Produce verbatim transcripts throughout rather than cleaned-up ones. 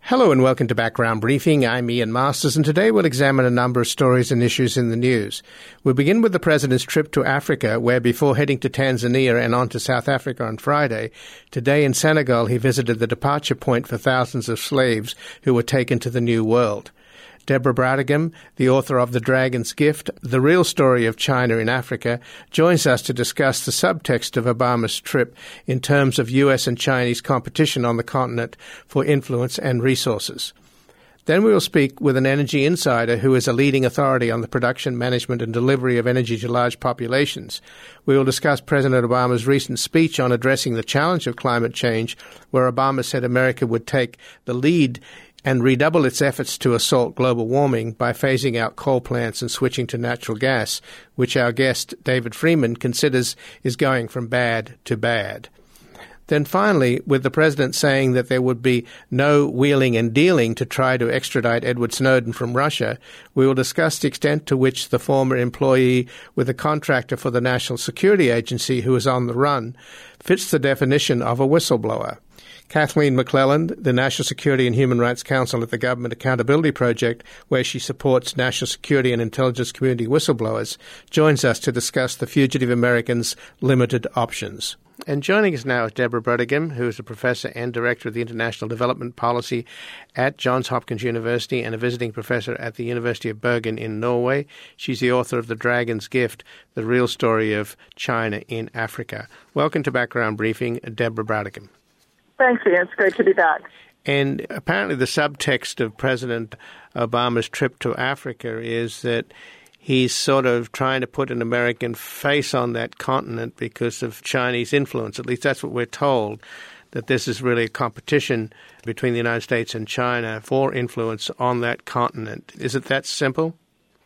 Hello and welcome to Background Briefing. I'm Ian Masters, and today we'll examine a number of stories and issues in the news. We'll begin with the President's trip to Africa, where before heading to Tanzania and on to South Africa on Friday, today in Senegal he visited the departure point for thousands of slaves who were taken to the New World. Deborah Brautigam, the author of The Dragon's Gift, The Real Story of China in Africa, joins us to discuss the subtext of Obama's trip in terms of U S and Chinese competition on the continent for influence and resources. Then we will speak with an energy insider who is a leading authority on the production, management and delivery of energy to large populations. We will discuss President Obama's recent speech on addressing the challenge of climate change, where Obama said America would take the lead and redouble its efforts to assault global warming by phasing out coal plants and switching to natural gas, which our guest, David Freeman, considers is going from bad to bad. Then finally, with the President saying that there would be no wheeling and dealing to try to extradite Edward Snowden from Russia, we will discuss the extent to which the former employee with a contractor for the National Security Agency who is on the run fits the definition of a whistleblower. Kathleen McClelland, the National Security and Human Rights Counsel at the Government Accountability Project, where she supports national security and intelligence community whistleblowers, joins us to discuss the fugitive Americans' limited options. And joining us now is Deborah Brautigam, who is a professor and director of the International Development Policy at Johns Hopkins University and a visiting professor at the University of Bergen in Norway. She's the author of The Dragon's Gift, The Real Story of China in Africa. Welcome to Background Briefing, Deborah Brautigam. Thanks, Ian. It's great to be back. And apparently the subtext of President Obama's trip to Africa is that he's sort of trying to put an American face on that continent because of Chinese influence. At least that's what we're told, that this is really a competition between the United States and China for influence on that continent. Is it that simple?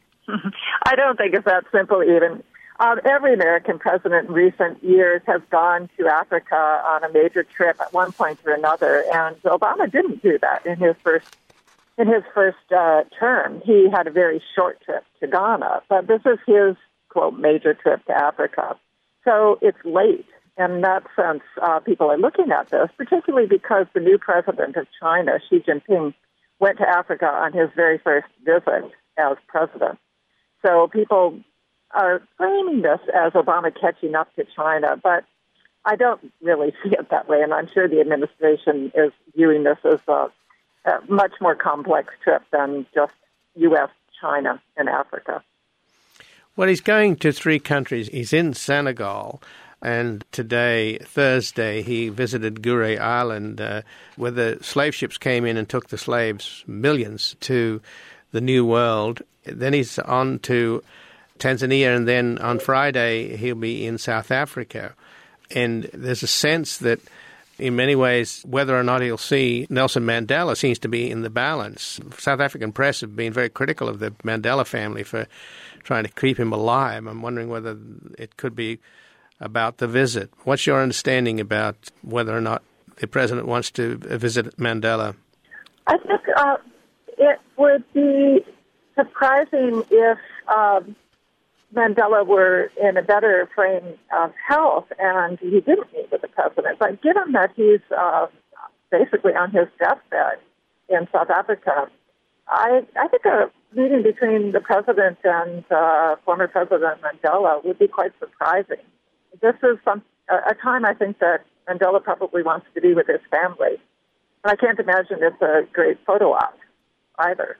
I don't think it's that simple even. Um, every American president in recent years has gone to Africa on a major trip at one point or another, and Obama didn't do that in his first in his first uh, term. He had a very short trip to Ghana, but this is his, quote, major trip to Africa. So it's late. And in that sense, uh, people are looking at this, particularly because the new president of China, Xi Jinping, went to Africa on his very first visit as president. So people are framing this as Obama catching up to China, but I don't really see it that way, and I'm sure the administration is viewing this as a, a much more complex trip than just U S, China, and Africa. Well, he's going to three countries. He's in Senegal, and today, Thursday, he visited Gure Island, uh, where the slave ships came in and took the slaves, millions, to the New World. Then he's on to Tanzania, and then on Friday he'll be in South Africa. And there's a sense that in many ways, whether or not he'll see Nelson Mandela seems to be in the balance. South African press have been very critical of the Mandela family for trying to keep him alive. I'm wondering whether it could be about the visit. What's your understanding about whether or not the president wants to visit Mandela? I think uh, it would be surprising if um, Mandela were in a better frame of health and he didn't meet with the president. But given that he's uh, basically on his deathbed in South Africa, I, I think a meeting between the president and uh, former President Mandela would be quite surprising. This is some, a time I think that Mandela probably wants to be with his family. And I can't imagine it's a great photo op either.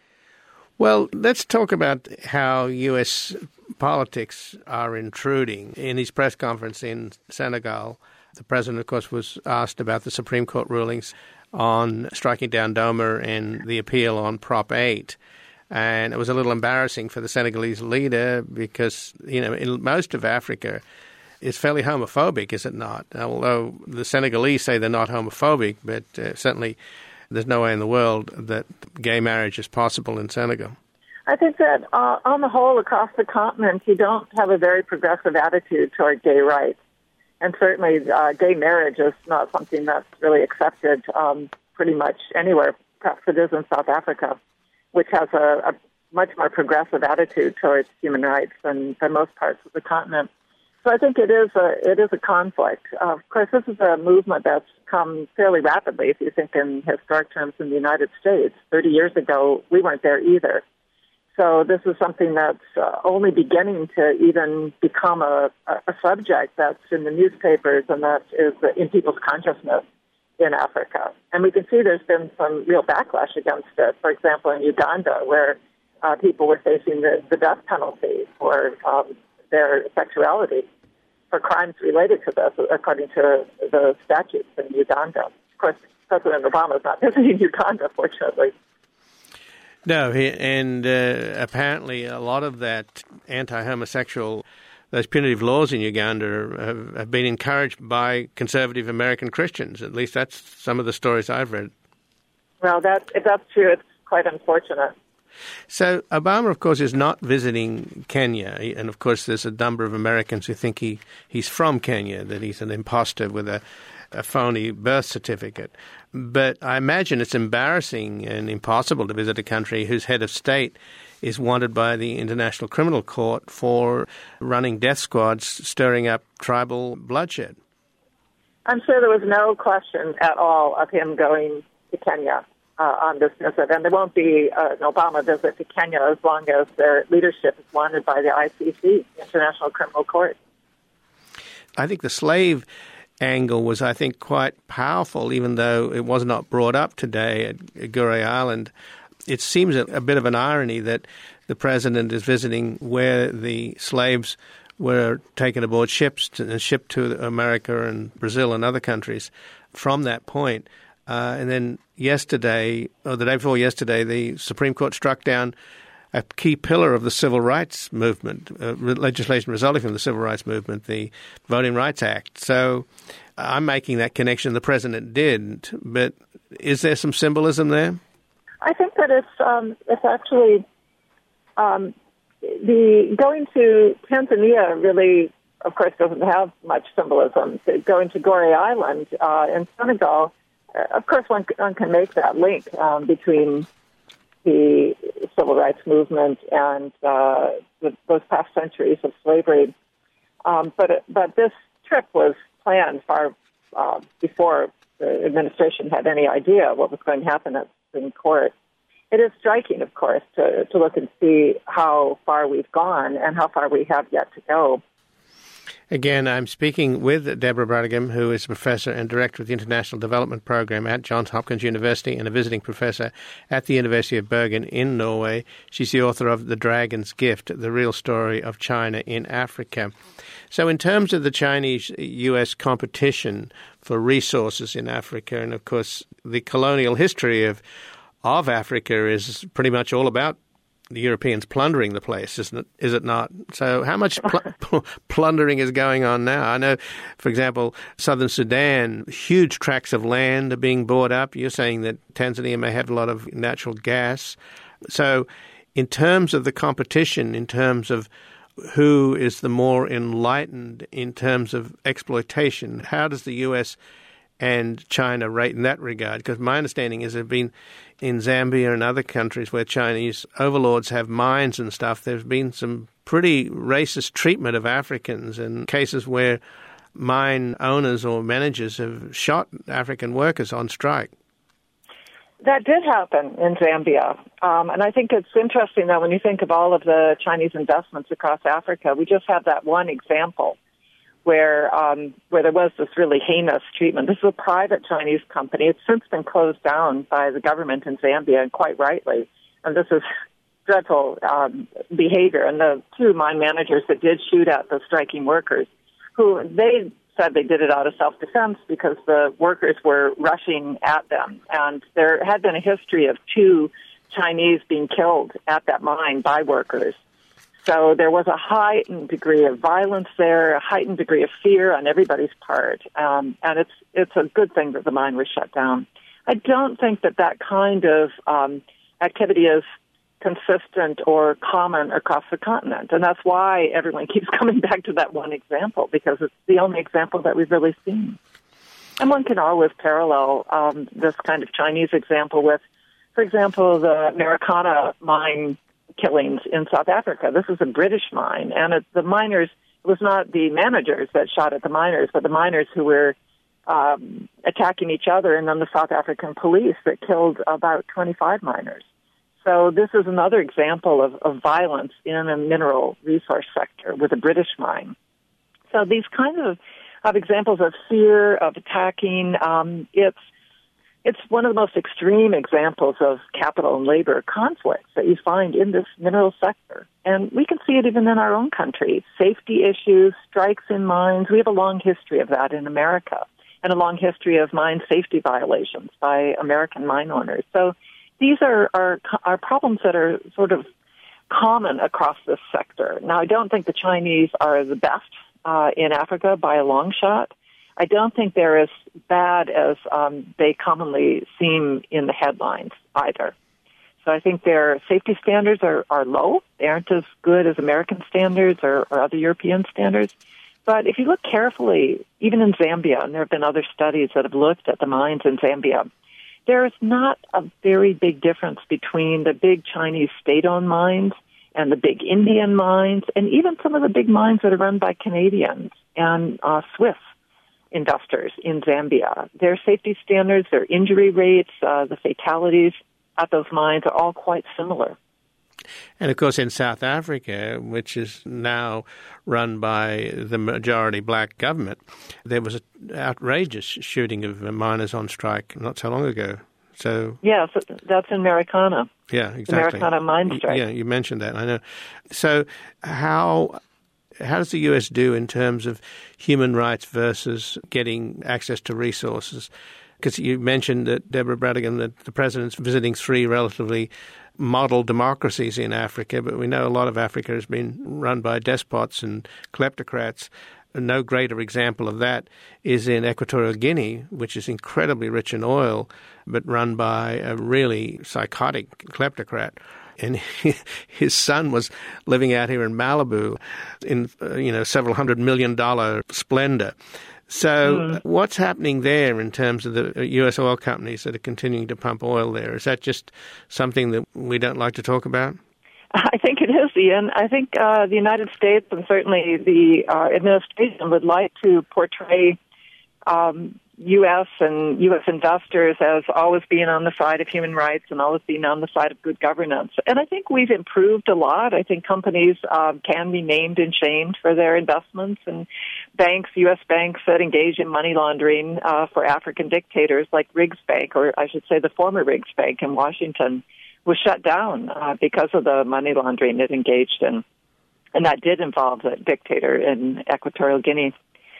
Well, let's talk about how U S politics are intruding. In his press conference in Senegal, the president, of course, was asked about the Supreme Court rulings on striking down DOMA and the appeal on Prop eight. And it was a little embarrassing for the Senegalese leader because, you know, in most of Africa is fairly homophobic, is it not? Although the Senegalese say they're not homophobic, but uh, certainly there's no way in the world that gay marriage is possible in Senegal. I think that uh, on the whole, across the continent, you don't have a very progressive attitude toward gay rights. And certainly uh, gay marriage is not something that's really accepted um, pretty much anywhere. Perhaps it is in South Africa, which has a, a much more progressive attitude towards human rights than, than most parts of the continent. So I think it is a it is a conflict. Uh, of course, this is a movement that's come fairly rapidly. If you think in historic terms, in the United States, thirty years ago, we weren't there either. So this is something that's uh, only beginning to even become a, a subject that's in the newspapers and that is in people's consciousness in Africa. And we can see there's been some real backlash against it. For example, in Uganda, where uh, people were facing the, the death penalty for um, their sexuality, for crimes related to this, according to the statutes in Uganda. Of course, President Obama is not visiting Uganda, fortunately. No, he, and uh, apparently a lot of that anti-homosexual, those punitive laws in Uganda have, have been encouraged by conservative American Christians. At least that's some of the stories I've read. Well, that, if that's true, it's quite unfortunate. So Obama, of course, is not visiting Kenya. And, of course, there's a number of Americans who think he, he's from Kenya, that he's an imposter with a, a phony birth certificate. But I imagine it's embarrassing and impossible to visit a country whose head of state is wanted by the International Criminal Court for running death squads, stirring up tribal bloodshed. I'm sure there was no question at all of him going to Kenya uh, on this visit. And there won't be uh, an Obama visit to Kenya as long as their leadership is wanted by the I C C, International Criminal Court. I think the slave angle was, I think, quite powerful, even though it was not brought up today at Gorée Island. It seems a, a bit of an irony that the president is visiting where the slaves were taken aboard ships and shipped to America and Brazil and other countries from that point. Uh, and then yesterday, or the day before yesterday, the Supreme Court struck down a key pillar of the civil rights movement, uh, legislation resulting from the civil rights movement, the Voting Rights Act. So I'm making that connection. The president did, but is there some symbolism there? I think that it's um, it's actually um, the going to Tanzania really, of course, doesn't have much symbolism. Going to Gorée Island uh, in Senegal, uh, of course, one, one can make that link um, between the civil rights movement and uh, the, those past centuries of slavery. Um, but but this trip was planned far uh, before the administration had any idea what was going to happen at the Supreme Court. It is striking, of course, to, to look and see how far we've gone and how far we have yet to go. Again, I'm speaking with Deborah Brautigam, who is a professor and director of the International Development Program at Johns Hopkins University and a visiting professor at the University of Bergen in Norway. She's the author of The Dragon's Gift, The Real Story of China in Africa. So in terms of the Chinese-U S competition for resources in Africa, and of course the colonial history of, of Africa is pretty much all about the Europeans plundering the place, isn't it? Is it not? So how much pl- plundering is going on now? I know, for example, southern Sudan, huge tracts of land are being bought up. You're saying that Tanzania may have a lot of natural gas. So in terms of the competition, in terms of who is the more enlightened in terms of exploitation, how does the U S and China rate in that regard? Because my understanding is there have been in Zambia and other countries where Chinese overlords have mines and stuff, there's been some pretty racist treatment of Africans and cases where mine owners or managers have shot African workers on strike. That did happen in Zambia. Um, and I think it's interesting that when you think of all of the Chinese investments across Africa, we just have that one example where um, where there was this really heinous treatment. This is a private Chinese company. It's since been closed down by the government in Zambia, and quite rightly. And this is dreadful um, behavior. And the two mine managers that did shoot at the striking workers, who they said they did it out of self-defense because the workers were rushing at them. And there had been a history of two Chinese being killed at that mine by workers. So there was a heightened degree of violence there, a heightened degree of fear on everybody's part. Um, and it's it's a good thing that the mine was shut down. I don't think that that kind of um, activity is consistent or common across the continent. And that's why everyone keeps coming back to that one example, because it's the only example that we've really seen. And one can always parallel um, this kind of Chinese example with, for example, the Marikana mine killings in South Africa. This is a British mine, and it, the miners it was not the managers that shot at the miners, but the miners who were um, attacking each other, and then the South African police that killed about twenty-five miners. So this is another example of, of violence in a mineral resource sector with a British mine. So these kinds of, of examples of fear, of attacking, um, it's it's one of the most extreme examples of capital and labor conflicts that you find in this mineral sector. And we can see it even in our own country. Safety issues, strikes in mines. We have a long history of that in America, and a long history of mine safety violations by American mine owners. So these are, are, are problems that are sort of common across this sector. Now, I don't think the Chinese are the best uh, in Africa by a long shot. I don't think they're as bad as um, they commonly seem in the headlines either. So I think their safety standards are, are low. They aren't as good as American standards or, or other European standards. But if you look carefully, even in Zambia, and there have been other studies that have looked at the mines in Zambia, there is not a very big difference between the big Chinese state-owned mines and the big Indian mines, and even some of the big mines that are run by Canadians and uh, Swiss investors in Zambia. Their safety standards, their injury rates, uh, the fatalities at those mines are all quite similar. And, of course, in South Africa, which is now run by the majority black government, there was an outrageous shooting of miners on strike not so long ago. So yes, that's in Marikana. Yeah, exactly. The Marikana mine strike. Yeah, you mentioned that, I know. So how how does the U S do in terms of human rights versus getting access to resources? Because you mentioned that, Deborah Bradigan, that the president's visiting three relatively model democracies in Africa, but we know a lot of Africa has been run by despots and kleptocrats. No greater example of that is in Equatorial Guinea, which is incredibly rich in oil, but run by a really psychotic kleptocrat. And his son was living out here in Malibu in, uh, you know, several hundred million dollar splendor. So mm. what's happening there in terms of the U S oil companies that are continuing to pump oil there? Is that just something that we don't like to talk about? I think it is, Ian. I think uh, the United States and certainly the uh, administration would like to portray um, U S and U S investors as always being on the side of human rights and always being on the side of good governance. And I think we've improved a lot. I think companies uh, can be named and shamed for their investments, and banks, U S banks that engage in money laundering uh, for African dictators like Riggs Bank, or I should say the former Riggs Bank in Washington, was shut down uh, because of the money laundering it engaged in. And that did involve the dictator in Equatorial Guinea.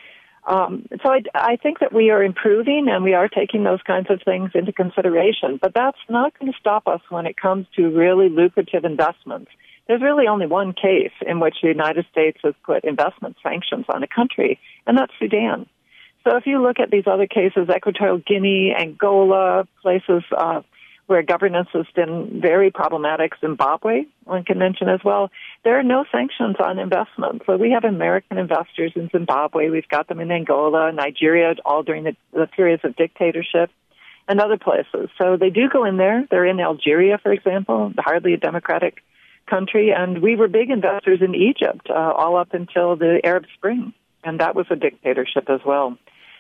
Um, so I, I think that we are improving and we are taking those kinds of things into consideration. But that's not going to stop us when it comes to really lucrative investments. There's really only one case in which the United States has put investment sanctions on a country, and that's Sudan. So if you look at these other cases, Equatorial Guinea, Angola, places uh, where governance has been very problematic, Zimbabwe, one can mention as well, there are no sanctions on investment. So we have American investors in Zimbabwe. We've got them in Angola, Nigeria, all during the, the periods of dictatorship, and other places. So they do go in there. They're in Algeria, for example, hardly a democratic country. And we were big investors in Egypt uh, all up until the Arab Spring, and that was a dictatorship as well.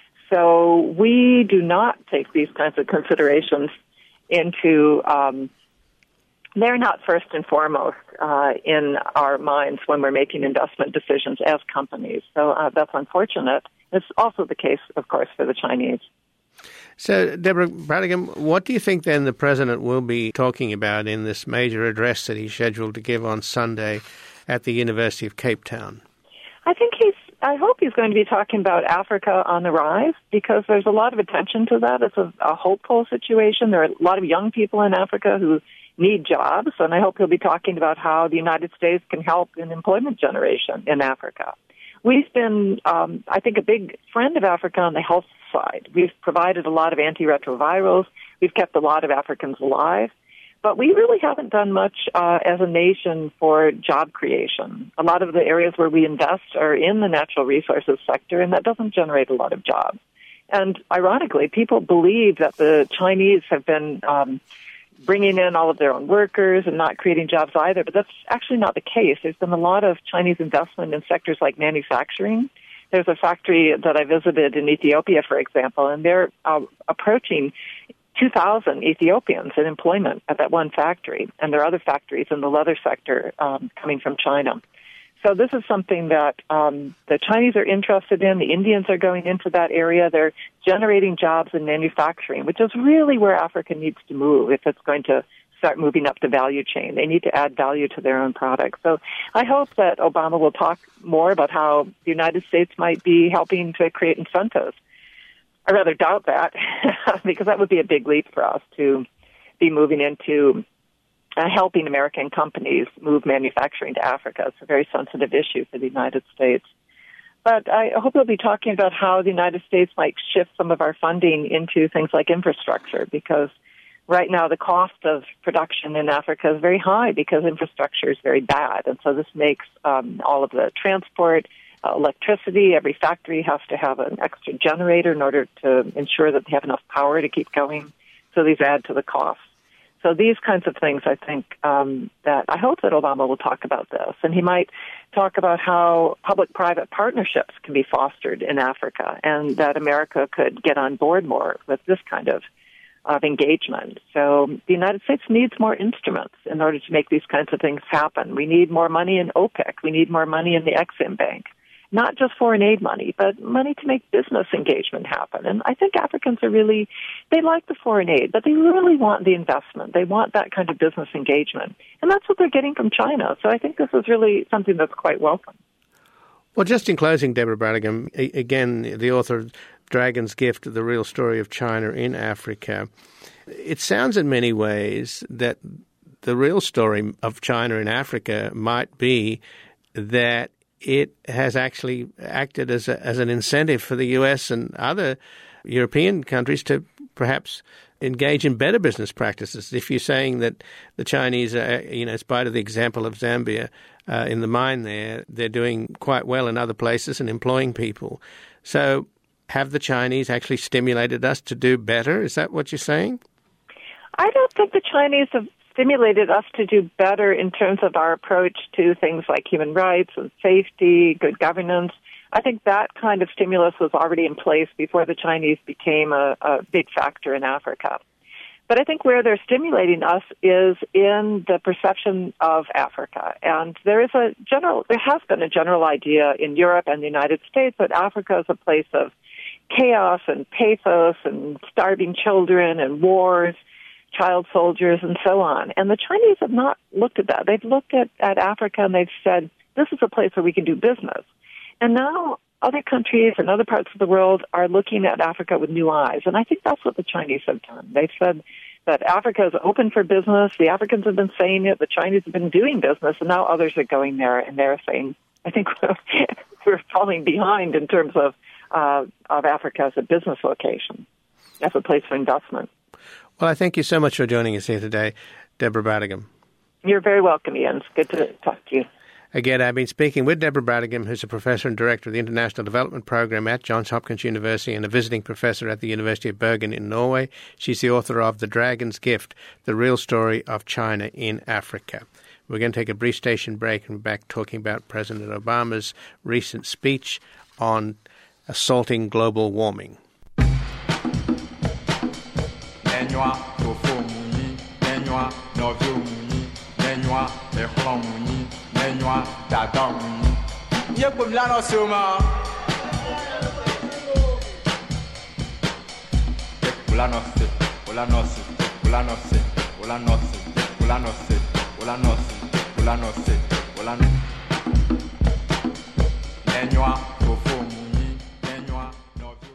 So we do not take these kinds of considerations into, um, they're not first and foremost uh, in our minds when we're making investment decisions as companies. So uh, that's unfortunate. It's also the case, of course, for the Chinese. So, Deborah Bradigan, what do you think then the president will be talking about in this major address that he's scheduled to give on Sunday at the University of Cape Town? I think he's I hope he's going to be talking about Africa on the rise, because there's a lot of attention to that. It's a, a hopeful situation. There are a lot of young people in Africa who need jobs, and I hope he'll be talking about how the United States can help in employment generation in Africa. We've been, um, I think, a big friend of Africa on the health side. We've provided a lot of antiretrovirals. We've kept a lot of Africans alive. But we really haven't done much uh, as a nation for job creation. A lot of the areas where we invest are in the natural resources sector, and that doesn't generate a lot of jobs. And ironically, people believe that the Chinese have been um, bringing in all of their own workers and not creating jobs either. But that's actually not the case. There's been a lot of Chinese investment in sectors like manufacturing. There's a factory that I visited in Ethiopia, for example, and they're uh, approaching two thousand Ethiopians in employment at that one factory. And there are other factories in the leather sector um, coming from China. So this is something that um, the Chinese are interested in. The Indians are going into that area. They're generating jobs in manufacturing, which is really where Africa needs to move if it's going to start moving up the value chain. They need to add value to their own products. So I hope that Obama will talk more about how the United States might be helping to create incentives. I rather doubt that because that would be a big leap for us to be moving into Uh, helping American companies move manufacturing to Africa. It's a very sensitive issue for the United States. But I hope we'll be talking about how the United States might shift some of our funding into things like infrastructure, because right now the cost of production in Africa is very high because infrastructure is very bad. And so this makes um, all of the transport, uh, electricity, every factory has to have an extra generator in order to ensure that they have enough power to keep going. So these add to the cost. So these kinds of things, I think, um, that I hope that Obama will talk about this. And he might talk about how public-private partnerships can be fostered in Africa and that America could get on board more with this kind of, of engagement. So the United States needs more instruments in order to make these kinds of things happen. We need more money in OPEC. We need more money in the Exim Bank. Not just foreign aid money, but money to make business engagement happen. And I think Africans are really, they like the foreign aid, but they really want the investment. They want that kind of business engagement. And that's what they're getting from China. So I think this is really something that's quite welcome. Well, just in closing, Deborah Bradigan, again, the author of Dragon's Gift, The Real Story of China in Africa, it sounds in many ways that the real story of China in Africa might be that it has actually acted as a, as an incentive for the U S and other European countries to perhaps engage in better business practices. If you're saying that the Chinese, are, you know, in spite of the example of Zambia uh, in the mine there, they're doing quite well in other places and employing people. So have the Chinese actually stimulated us to do better? Is that what you're saying? I don't think the Chinese have stimulated us to do better in terms of our approach to things like human rights and safety, good governance. I think that kind of stimulus was already in place before the Chinese became a, a big factor in Africa. But I think where they're stimulating us is in the perception of Africa. And there is a general, there has been a general idea in Europe and the United States that Africa is a place of chaos and pathos and starving children and wars, child soldiers, and so on. And the Chinese have not looked at that. They've looked at, at Africa and they've said, this is a place where we can do business. And now other countries and other parts of the world are looking at Africa with new eyes. And I think that's what the Chinese have done. They've said that Africa is open for business. The Africans have been saying it. The Chinese have been doing business. And now others are going there and they're saying, I think we're falling behind in terms of, uh, of Africa as a business location, as a place for investment. Well, I thank you so much for joining us here today, Deborah Bradigan. You're very welcome, Ian. It's good to talk to you. Again, I've been speaking with Deborah Bradigan, who's a professor and director of the International Development Program at Johns Hopkins University and a visiting professor at the University of Bergen in Norway. She's the author of The Dragon's Gift, The Real Story of China in Africa. We're going to take a brief station break and be back talking about President Obama's recent speech on assaulting global warming. Nenhwa tofo munyi, nenhwa novyo munyi, nenhwa ehlo munyi, nenhwa dada munyi. Ye gbomla no se o ma. Ola no se, ola no se, ola no se, ola no se, ola no se, ola no se, ola no se, ola no. Nenhwa tofo munyi, nenhwa novyo.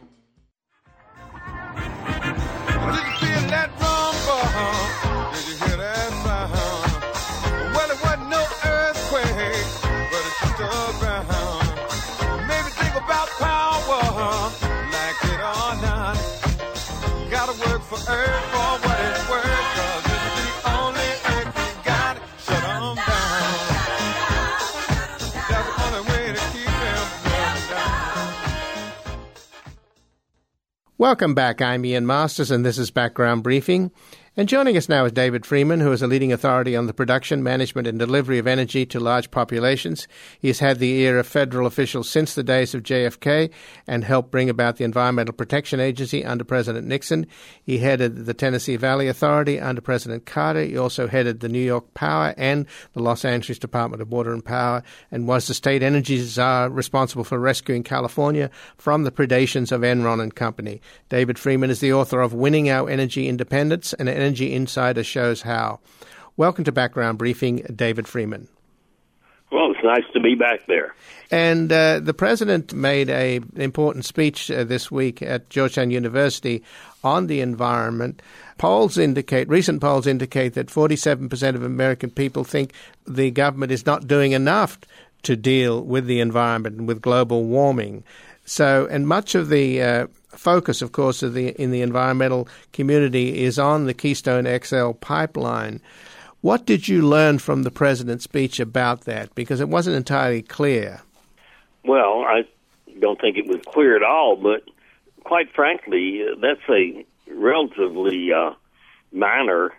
That rumble, did you hear that sound? Well, it wasn't no earthquake, but it shook the ground. Made me think about power, like it or not. Gotta work for earth for what it's worth, 'cause it's the only earth we got. Shut 'em down. That's the only way to keep them down. Welcome back. I'm Ian Masters, and this is Background Briefing. And joining us now is David Freeman, who is a leading authority on the production, management and delivery of energy to large populations. He has had the ear of federal officials since the days of J F K and helped bring about the Environmental Protection Agency under President Nixon. He headed the Tennessee Valley Authority under President Carter. He also headed the New York Power and the Los Angeles Department of Water and Power, and was the state energy czar responsible for rescuing California from the predations of Enron and Company. David Freeman is the author of Winning Our Energy Independence, and Energy Insider Shows How. Welcome to Background Briefing, David Freeman. Well, it's nice to be back there. And uh, the president made a, an important speech uh, this week at Georgetown University on the environment. Polls indicate, recent polls indicate that forty-seven percent of American people think the government is not doing enough to deal with the environment and with global warming. So, and much of the uh, focus, of course, of the in the environmental community is on the Keystone X L pipeline. What did you learn from the president's speech about that? Because it wasn't entirely clear. Well, I don't think it was clear at all, but quite frankly, uh, that's a relatively uh, minor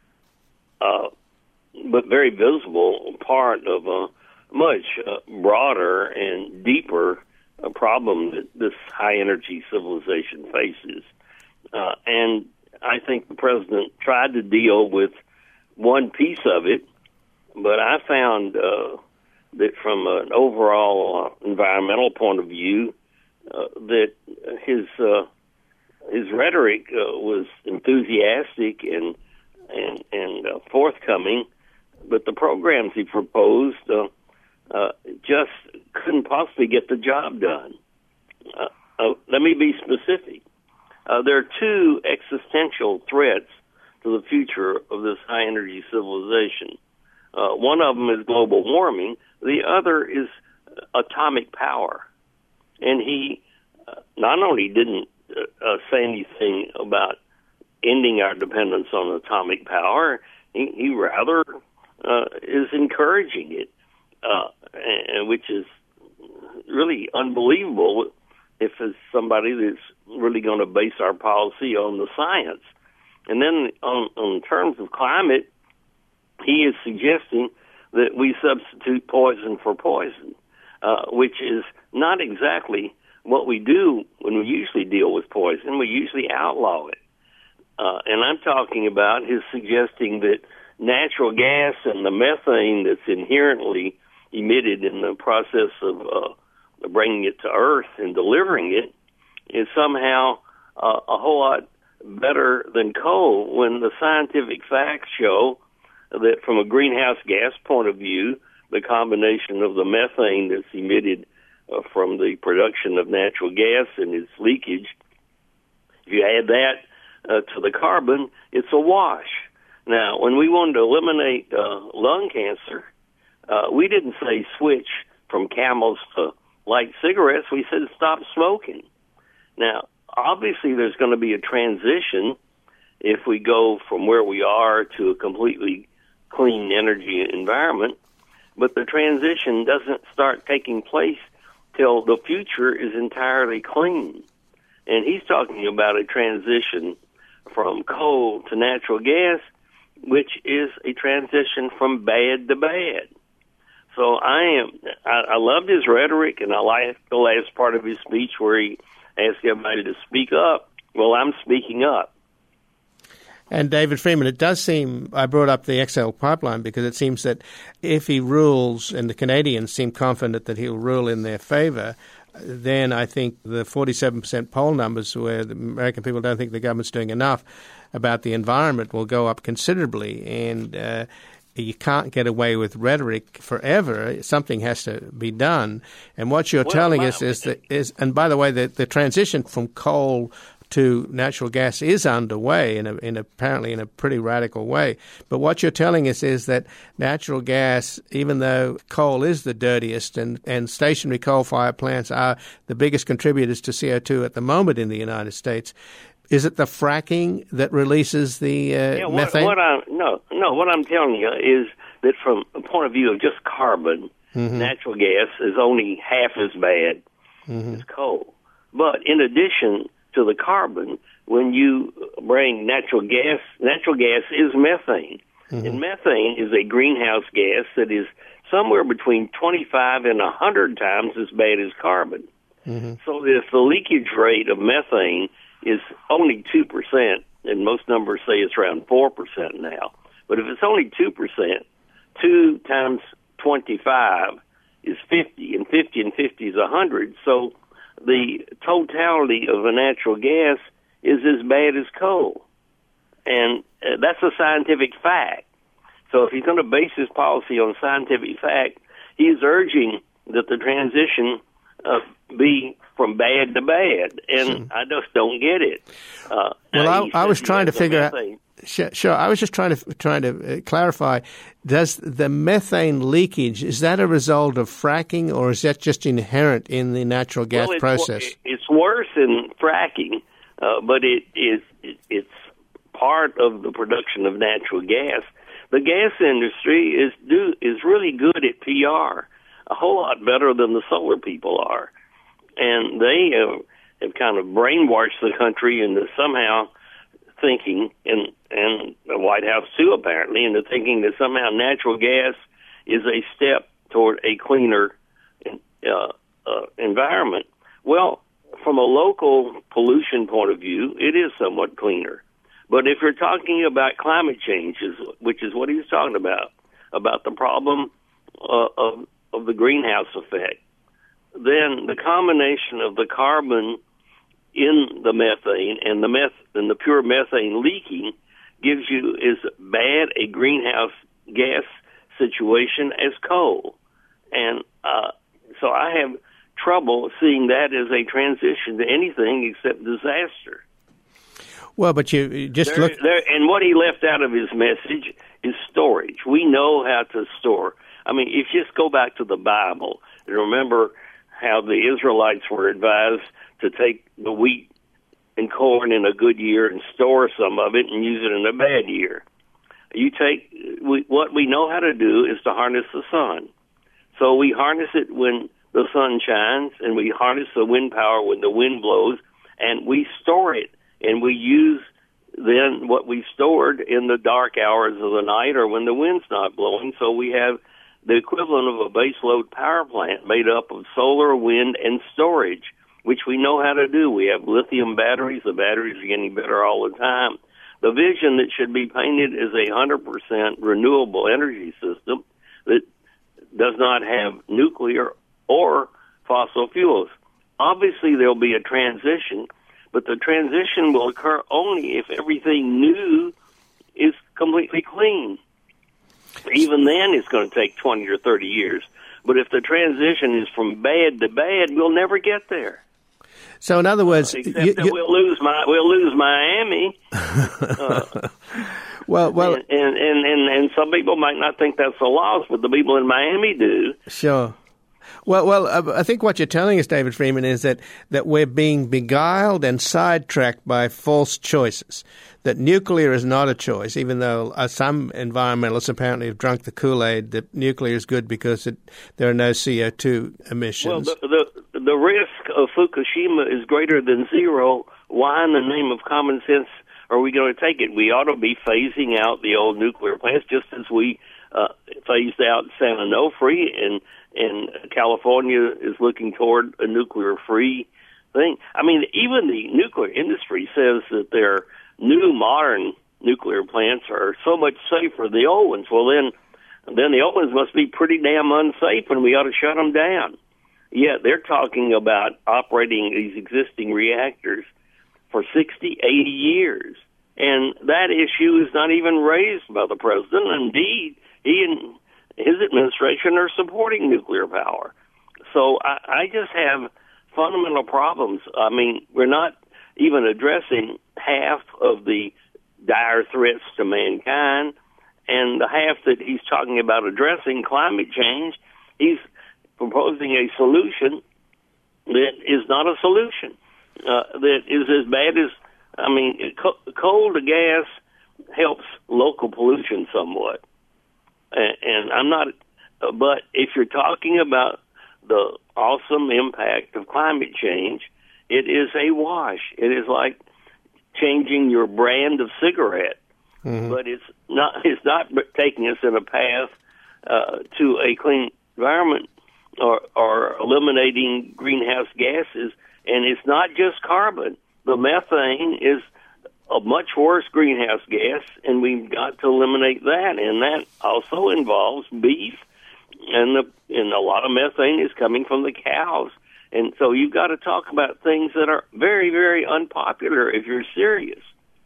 uh, but very visible part of a much uh, broader and deeper a problem that this high-energy civilization faces. Uh, and I think the president tried to deal with one piece of it, but I found uh, that from an overall uh, environmental point of view, uh, that his uh, his rhetoric uh, was enthusiastic and and, and uh, forthcoming, but the programs he proposed uh, uh, just couldn't possibly get the job done. Uh, uh, let me be specific. Uh, there are two existential threats to the future of this high-energy civilization. Uh, one of them is global warming. The other is atomic power. And he uh, not only didn't uh, uh, say anything about ending our dependence on atomic power, he, he rather uh, is encouraging it, uh, and, which is really unbelievable if it's somebody that's really going to base our policy on the science. And then on, on terms of climate, he is suggesting that we substitute poison for poison, uh, which is not exactly what we do when we usually deal with poison. We usually outlaw it. Uh, and I'm talking about his suggesting that natural gas and the methane that's inherently emitted in the process of uh, bringing it to Earth and delivering it is somehow uh, a whole lot better than coal, when the scientific facts show that from a greenhouse gas point of view, the combination of the methane that's emitted uh, from the production of natural gas and its leakage, if you add that uh, to the carbon, it's a wash. Now, when we wanted to eliminate uh, lung cancer, uh, we didn't say switch from Camels to light cigarettes. We said stop smoking. Now, obviously, there's going to be a transition if we go from where we are to a completely clean energy environment, but the transition doesn't start taking place till the future is entirely clean. And he's talking about a transition from coal to natural gas, which is a transition from bad to bad. So I am, I, I loved his rhetoric, and I liked the last part of his speech where he asked everybody to speak up. Well, I'm speaking up. And David Freeman, it does seem, I brought up the X L pipeline because it seems that if he rules, and the Canadians seem confident that he'll rule in their favor, then I think the forty-seven percent poll numbers where the American people don't think the government's doing enough about the environment will go up considerably. And uh, you can't get away with rhetoric forever. Something has to be done. And what you're well, telling wow. us is that is, and by the way, the, the transition from coal to natural gas is underway in a, in apparently in a pretty radical way. But what you're telling us is that natural gas, even though coal is the dirtiest and, and stationary coal-fired plants are the biggest contributors to C O two at the moment in the United States, is it the fracking that releases the uh, yeah, what, methane? What I, no, no. What I'm telling you is that from a point of view of just carbon, mm-hmm. natural gas is only half as bad mm-hmm. as coal. But in addition to the carbon when you bring natural gas. Natural gas is methane. Mm-hmm. And methane is a greenhouse gas that is somewhere between twenty-five and one hundred times as bad as carbon. Mm-hmm. So if the leakage rate of methane is only two percent, and most numbers say it's around four percent now, but if it's only two percent, two times twenty-five is fifty, and fifty and fifty is one hundred. So the totality of a natural gas is as bad as coal. And uh, that's a scientific fact. So if he's going to base his policy on scientific fact, he's urging that the transition uh, be from bad to bad. And sure. I just don't get it. Uh, well, I, I was trying to figure out. Sure, sure. I was just trying to trying to clarify. Does the methane leakage, is that a result of fracking, or is that just inherent in the natural gas well, it's, process? It's worse than fracking, uh, but it is it, it's part of the production of natural gas. The gas industry is do is really good at P R, a whole lot better than the solar people are, and they have, have kind of brainwashed the country into somehow thinking, and and the White House too apparently, into thinking that somehow natural gas is a step toward a cleaner uh, uh, environment. Well, from a local pollution point of view, it is somewhat cleaner. But if you're talking about climate change, which is what he's talking about, about the problem uh, of of the greenhouse effect, then the combination of the carbon in the methane and the meth and the pure methane leaking gives you as bad a greenhouse gas situation as coal. And uh, so I have trouble seeing that as a transition to anything except disaster. Well, but you just there, look... There, and what he left out of his message is storage. We know how to store. I mean, if you just go back to the Bible and remember how the Israelites were advised to take the wheat and corn in a good year and store some of it and use it in a bad year. You take we, what we know how to do is to harness the sun. So we harness it when the sun shines, and we harness the wind power when the wind blows, and we store it, and we use then what we stored in the dark hours of the night or when the wind's not blowing. So we have the equivalent of a baseload power plant made up of solar, wind, and storage, which we know how to do. We have lithium batteries. The batteries are getting better all the time. The vision that should be painted is a one hundred percent renewable energy system that does not have nuclear or fossil fuels. Obviously, there'll be a transition, but the transition will occur only if everything new is completely clean. Even then, it's going to take twenty or thirty years. But if the transition is from bad to bad, we'll never get there. So, in other words, uh, except you, that you, we'll lose my we'll lose Miami. uh, well, well, and, and and and and some people might not think that's a loss, but the people in Miami do. Sure. Well, well, uh, I think what you're telling us, David Freeman, is that, that we're being beguiled and sidetracked by false choices, that nuclear is not a choice, even though uh, some environmentalists apparently have drunk the Kool-Aid that nuclear is good because it, there are no C O two emissions. Well, the, the, the risk of Fukushima is greater than zero. Why in the name of common sense are we going to take it? We ought to be phasing out the old nuclear plants just as we uh, phased out San Onofre, and and California is looking toward a nuclear-free thing. I mean, even the nuclear industry says that their new modern nuclear plants are so much safer than the old ones. Well, then, then the old ones must be pretty damn unsafe, and we ought to shut them down. Yet they're talking about operating these existing reactors for sixty, eighty years. And that issue is not even raised by the president. Indeed, he and his administration are supporting nuclear power. So I, I just have fundamental problems. I mean, we're not even addressing half of the dire threats to mankind, and the half that he's talking about addressing, climate change, he's proposing a solution that is not a solution, uh, that is as bad as, I mean, co- coal to gas helps local pollution somewhat. And I'm not, but if you're talking about the awesome impact of climate change, it is a wash. It is like changing your brand of cigarette, mm-hmm. but it's not. It's not taking us in a path uh, to a clean environment or, or eliminating greenhouse gases. And it's not just carbon. The methane is a much worse greenhouse gas, and we've got to eliminate that. And that also involves beef, and the and a lot of methane is coming from the cows. And so you've got to talk about things that are very, very unpopular if you're serious.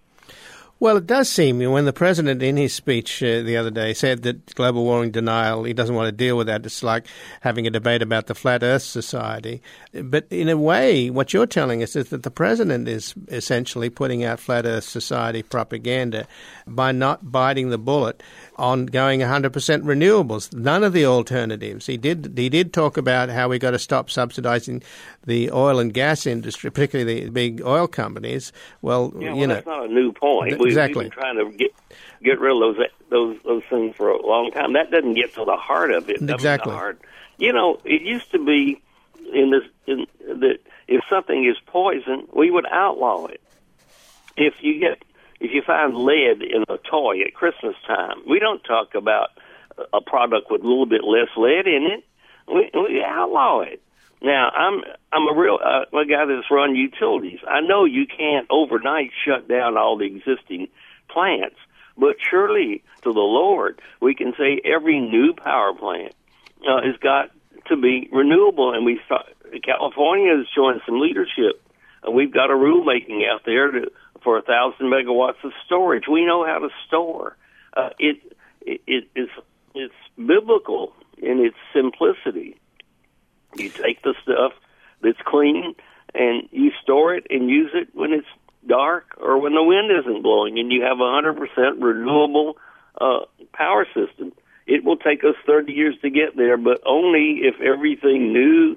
Well, it does seem, when the president in his speech uh, the other day said that global warming denial, he doesn't want to deal with that. It's like having a debate about the Flat Earth Society. But in a way, what you're telling us is that the president is essentially putting out Flat Earth Society propaganda by not biting the bullet on going one hundred percent renewables, none of the alternatives. He did he did talk about how we got to stop subsidizing the oil and gas industry, particularly the big oil companies. Well, yeah, you well, know, that's not a new point. Th- we, exactly. We've been trying to get get rid of those those those things for a long time. That doesn't get to the heart of it. Exactly. I mean, the heart. You know, it used to be in this in, that if something is poison, we would outlaw it. If you get If you find lead in a toy at Christmas time, we don't talk about a product with a little bit less lead in it. We, we outlaw it. Now, I'm I'm a real uh, a guy that's run utilities. I know you can't overnight shut down all the existing plants, but surely to the Lord, we can say every new power plant uh, has got to be renewable. And we start, California is showing some leadership. Uh, we've got a rulemaking out there to. For a thousand megawatts of storage. We know how to store. Uh, it, it, it is, it's biblical in its simplicity. You take the stuff that's clean and you store it and use it when it's dark or when the wind isn't blowing, and you have a one hundred percent renewable uh, power system. It will take us thirty years to get there, but only if everything new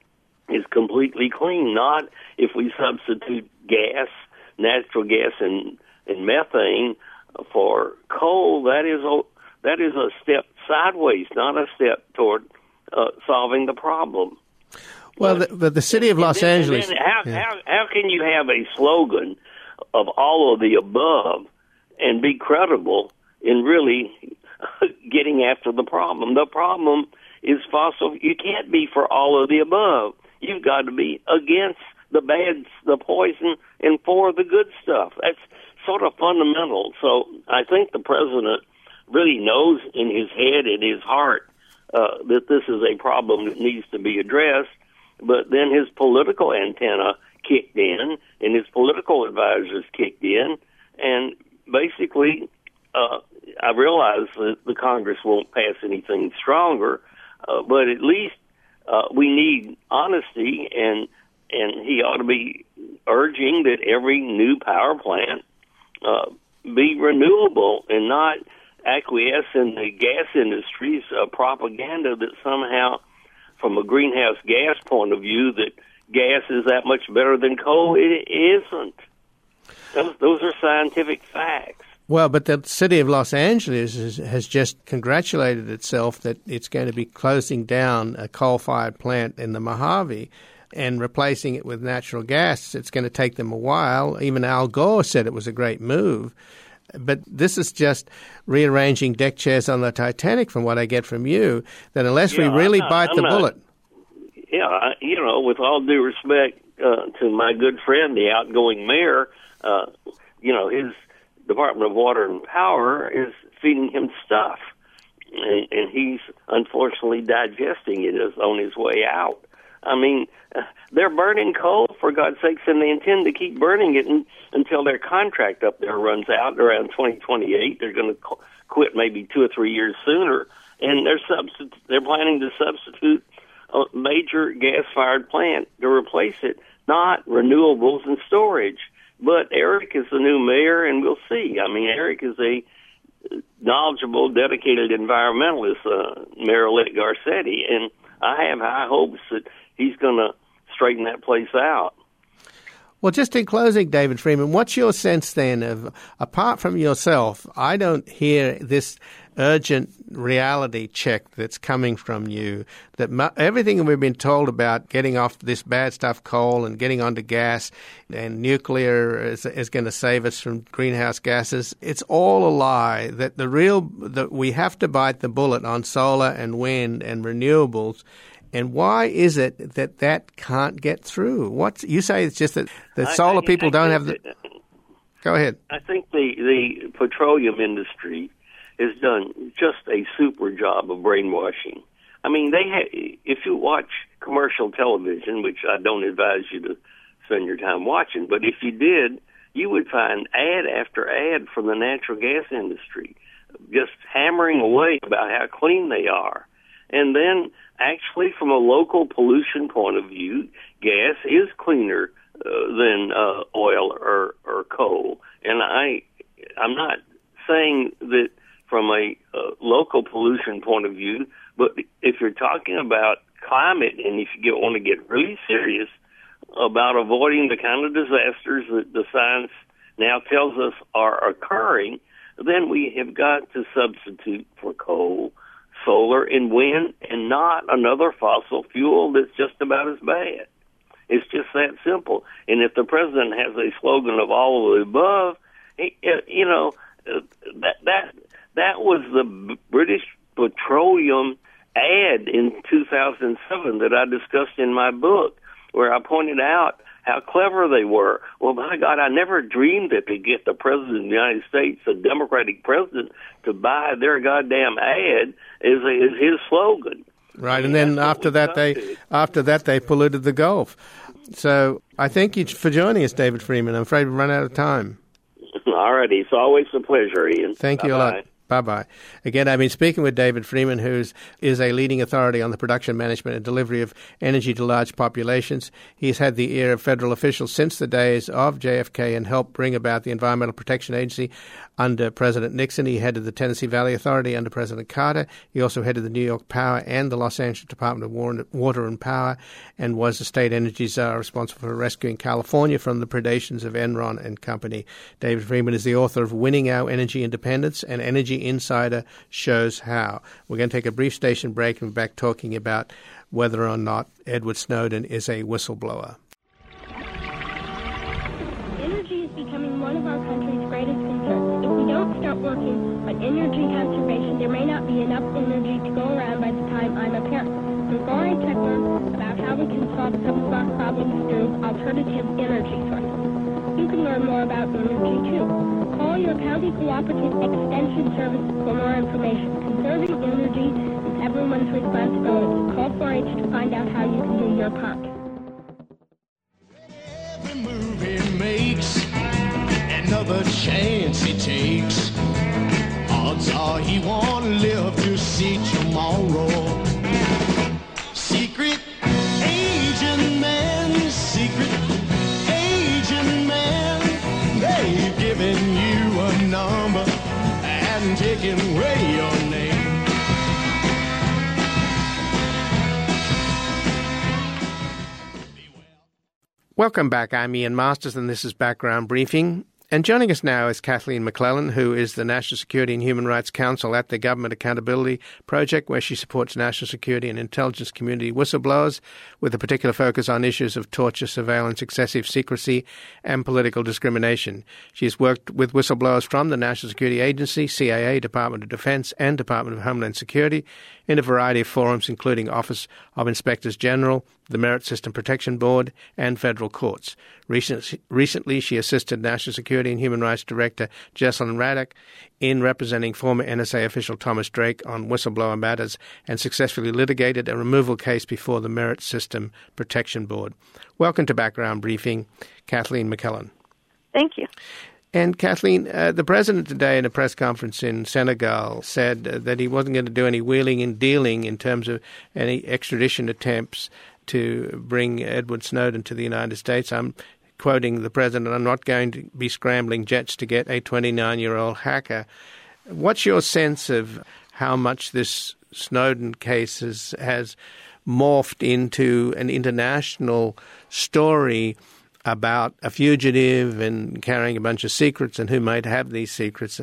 is completely clean, not if we substitute gas, natural gas and, and methane for coal. That is a that is a step sideways, not a step toward uh, solving the problem. Well, but, the, the city of Los then, Angeles. How, yeah. how how can you have a slogan of all of the above and be credible in really getting after the problem? The problem is fossil. You can't be for all of the above. You've got to be against the bad, the poison, and for the good stuff. That's sort of fundamental. So I think the president really knows in his head and his heart uh, that this is a problem that needs to be addressed, but then his political antenna kicked in, and his political advisors kicked in, and basically uh, I realize that the Congress won't pass anything stronger, uh, but at least uh, we need honesty, and And he ought to be urging that every new power plant uh, be renewable and not acquiesce in the gas industry's uh, propaganda that somehow, from a greenhouse gas point of view, that gas is that much better than coal. It isn't. Those, those are scientific facts. Well, but the city of Los Angeles is, has just congratulated itself that it's going to be closing down a coal-fired plant in the Mojave and replacing it with natural gas. It's going to take them a while. Even Al Gore said it was a great move. But this is just rearranging deck chairs on the Titanic, from what I get from you, that unless yeah, we really not, bite I'm the not, bullet. Yeah, I, you know, with all due respect uh, to my good friend, the outgoing mayor, uh, you know, his Department of Water and Power is feeding him stuff. And, and he's unfortunately digesting it as on his way out. I mean, uh, they're burning coal, for God's sakes, and they intend to keep burning it in, until their contract up there runs out around twenty twenty-eight. They're going to qu- quit maybe two or three years sooner, and they're substi- they're planning to substitute a major gas-fired plant to replace it, not renewables and storage. But Eric is the new mayor, and we'll see. I mean, Eric is a knowledgeable, dedicated environmentalist, uh, Mayor-elect Garcetti, and I have high hopes that he's going to straighten that place out. Well, just in closing, David Freeman, what's your sense then of, apart from yourself, I don't hear this urgent reality check that's coming from you, that mu- everything we've been told about getting off this bad stuff, coal, and getting onto gas, and nuclear is, is going to save us from greenhouse gases, it's all a lie, that the real, that we have to bite the bullet on solar and wind and renewables. And why is it that that can't get through? What's, you say it's just that the solar I, I, people I don't have the... That, Go ahead. I think the, the petroleum industry has done just a super job of brainwashing. I mean, they ha- if you watch commercial television, which I don't advise you to spend your time watching, but if you did, you would find ad after ad from the natural gas industry, just hammering away about how clean they are. And then, actually, from a local pollution point of view, gas is cleaner uh, than uh, oil or, or coal. And I, I'm not saying that from a uh, local pollution point of view, but if you're talking about climate, and if you get, want to get really serious about avoiding the kind of disasters that the science now tells us are occurring, then we have got to substitute for coal, solar, and wind, and not another fossil fuel that's just about as bad. It's just that simple. And if the president has a slogan of all of the above, he, you know, that that that was the British Petroleum ad in two thousand seven that I discussed in my book, where I pointed out how clever they were. Well, my God, I never dreamed that to get the president of the United States, a Democratic president, to buy their goddamn ad is, is his slogan. Right, and then after that, they after that they polluted the Gulf. So I thank you for joining us, David Freeman. I'm afraid we've run out of time. All righty. It's always a pleasure, Ian. Thank Bye-bye. you a lot. Bye-bye. Again, I've been speaking with David Freeman, who is a leading authority on the production, management, and delivery of energy to large populations. He's had the ear of federal officials since the days of J F K and helped bring about the Environmental Protection Agency under President Nixon. He headed the Tennessee Valley Authority under President Carter. He also headed the New York Power and the Los Angeles Department of Water and Power, and was the state energy czar responsible for rescuing California from the predations of Enron and Company. David Freeman is the author of Winning Our Energy Independence, and Energy Insider Shows How. We're going to take a brief station break and be back talking about whether or not Edward Snowden is a whistleblower. Energy is becoming one of our country's greatest concerns. If we don't start working on energy conservation, there may not be enough energy to go around by the time I'm a parent. I'm going to learn about how we can solve some of our problems through alternative energy sources. You can learn more about energy, too. Call your county cooperative extension service for more information. Conserving energy is everyone's responsibility. Call four H to find out how you can do your part. Every move he makes, another chance he takes, odds are he won't live to see tomorrow. Secret agent man, secret agent man, they've given you a number and taken away your name. Welcome back. I'm Ian Masters, and this is Background Briefing. And joining us now is Kathleen McClellan, who is the National Security and Human Rights Counsel at the Government Accountability Project, where she supports national security and intelligence community whistleblowers with a particular focus on issues of torture, surveillance, excessive secrecy, and political discrimination. She's worked with whistleblowers from the National Security Agency, C I A, Department of Defense, and Department of Homeland Security in a variety of forums, including Office of Inspectors General, the Merit System Protection Board, and federal courts. Recent, recently, she assisted National Security and Human Rights Director Jesselyn Radack in representing former N S A official Thomas Drake on whistleblower matters and successfully litigated a removal case before the Merit System Protection Board. Welcome to Background Briefing, Kathleen McClellan. Thank you. And Kathleen, uh, the president today in a press conference in Senegal said uh, that he wasn't going to do any wheeling and dealing in terms of any extradition attempts to bring Edward Snowden to the United States. I'm quoting the president, I'm not going to be scrambling jets to get a twenty-nine-year-old hacker. What's your sense of how much this Snowden case has, has morphed into an international story about a fugitive and carrying a bunch of secrets and who might have these secrets,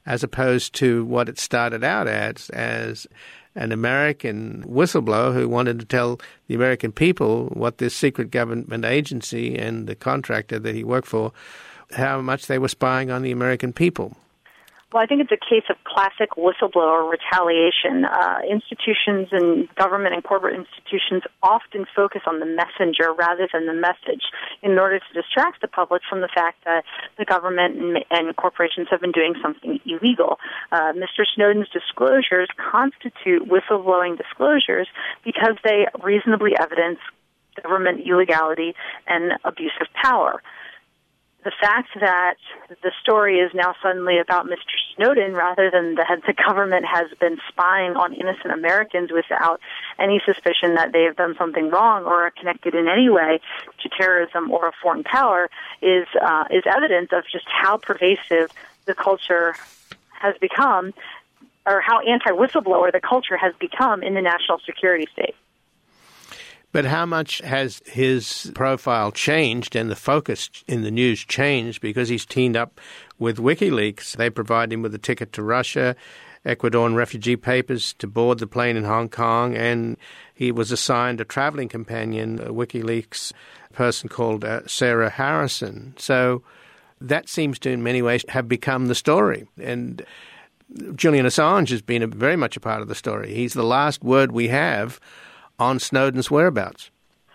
as opposed to what it started out as, as an American whistleblower who wanted to tell the American people what this secret government agency and the contractor that he worked for, how much they were spying on the American people. Well, I think it's a case of classic whistleblower retaliation. Uh, institutions and government and corporate institutions often focus on the messenger rather than the message in order to distract the public from the fact that the government and, and corporations have been doing something illegal. Uh, Mister Snowden's disclosures constitute whistleblowing disclosures because they reasonably evidence government illegality and abuse of power. The fact that the story is now suddenly about Mister Snowden rather than that the government has been spying on innocent Americans without any suspicion that they have done something wrong or are connected in any way to terrorism or a foreign power is uh, is evidence of just how pervasive the culture has become, or how anti-whistleblower the culture has become in the national security state. But how much has his profile changed and the focus in the news changed because he's teamed up with WikiLeaks? They provide him with a ticket to Russia, Ecuadorian refugee papers to board the plane in Hong Kong, and he was assigned a traveling companion, a WikiLeaks person called uh, Sarah Harrison. So that seems to in many ways have become the story. And Julian Assange has been a, very much a part of the story. He's the last word we have on Snowden's whereabouts.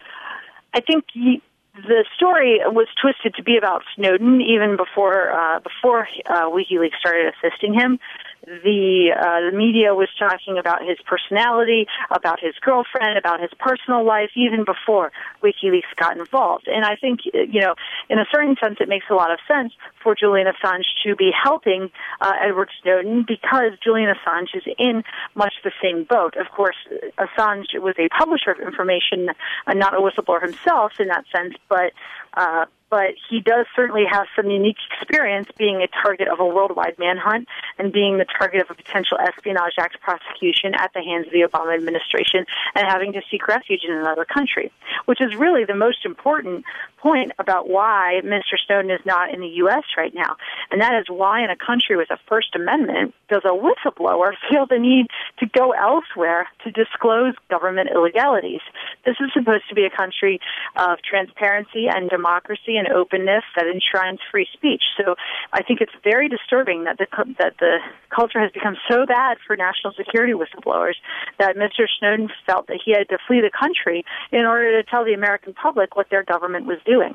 I think he, the story was twisted to be about Snowden even before uh, before uh, WikiLeaks started assisting him. The, uh, the media was talking about his personality, about his girlfriend, about his personal life, even before WikiLeaks got involved. And I think, you know, in a certain sense, it makes a lot of sense for Julian Assange to be helping uh, Edward Snowden because Julian Assange is in much the same boat. Of course, Assange was a publisher of information, uh, not a whistleblower himself in that sense, but uh, but he does certainly have some unique experience being a target of a worldwide manhunt and being the target of a potential Espionage Act prosecution at the hands of the Obama administration and having to seek refuge in another country, which is really the most important point about why Mister Snowden is not in the U S right now. And that is why in a country with a First Amendment does a whistleblower feel the need to go elsewhere to disclose government illegalities. This is supposed to be a country of transparency and democracy and openness that enshrines free speech. So I think it's very disturbing that the that the culture has become so bad for national security whistleblowers that Mister Snowden felt that he had to flee the country in order to tell the American public what their government was doing.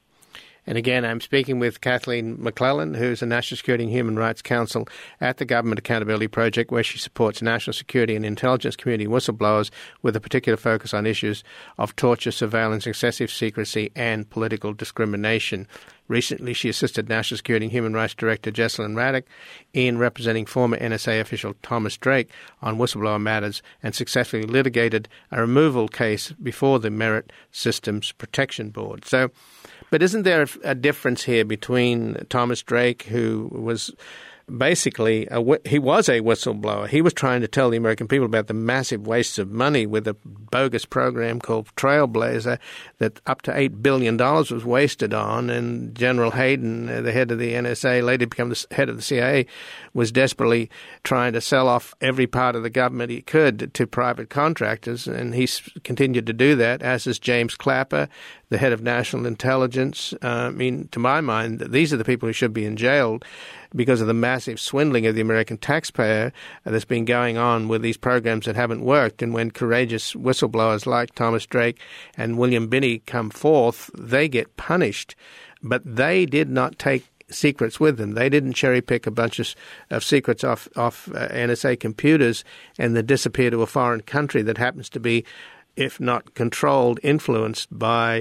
And again, I'm speaking with Kathleen McClellan, who's a National Security and Human Rights Counsel at the Government Accountability Project, where she supports national security and intelligence community whistleblowers with a particular focus on issues of torture, surveillance, excessive secrecy, and political discrimination. Recently, she assisted National Security and Human Rights Director Jesselyn Radack in representing former N S A official Thomas Drake on whistleblower matters and successfully litigated a removal case before the Merit Systems Protection Board. So, but isn't there a difference here between Thomas Drake, who was basically, a, he was a whistleblower. He was trying to tell the American people about the massive wastes of money with a bogus program called Trailblazer that up to eight billion dollars was wasted on, and General Hayden, the head of the N S A, later become the head of the C I A, was desperately trying to sell off every part of the government he could to private contractors, and he's continued to do that, as is James Clapper, the head of national intelligence. Uh, I mean, to my mind, these are the people who should be in jail because of the massive swindling of the American taxpayer that's been going on with these programs that haven't worked. And when courageous whistleblowers like Thomas Drake and William Binney come forth, they get punished. But they did not take secrets with them. They didn't cherry-pick a bunch of, of secrets off, off uh, N S A computers and then disappear to a foreign country that happens to be, if not controlled, influenced by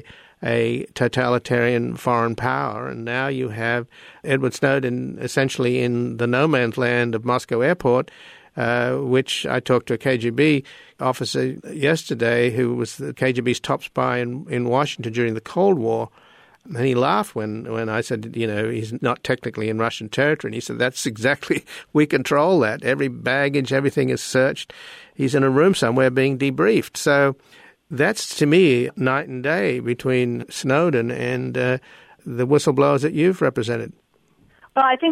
a totalitarian foreign power. And now you have Edward Snowden essentially in the no man's land of Moscow airport, uh, which I talked to a K G B officer yesterday who was the K G B's top spy in, in Washington during the Cold War. And he laughed when, when I said, you know, he's not technically in Russian territory. And he said, that's exactly, we control that. Every baggage, everything is searched. He's in a room somewhere being debriefed. So that's, to me, night and day between Snowden and uh, the whistleblowers that you've represented. Well, I think that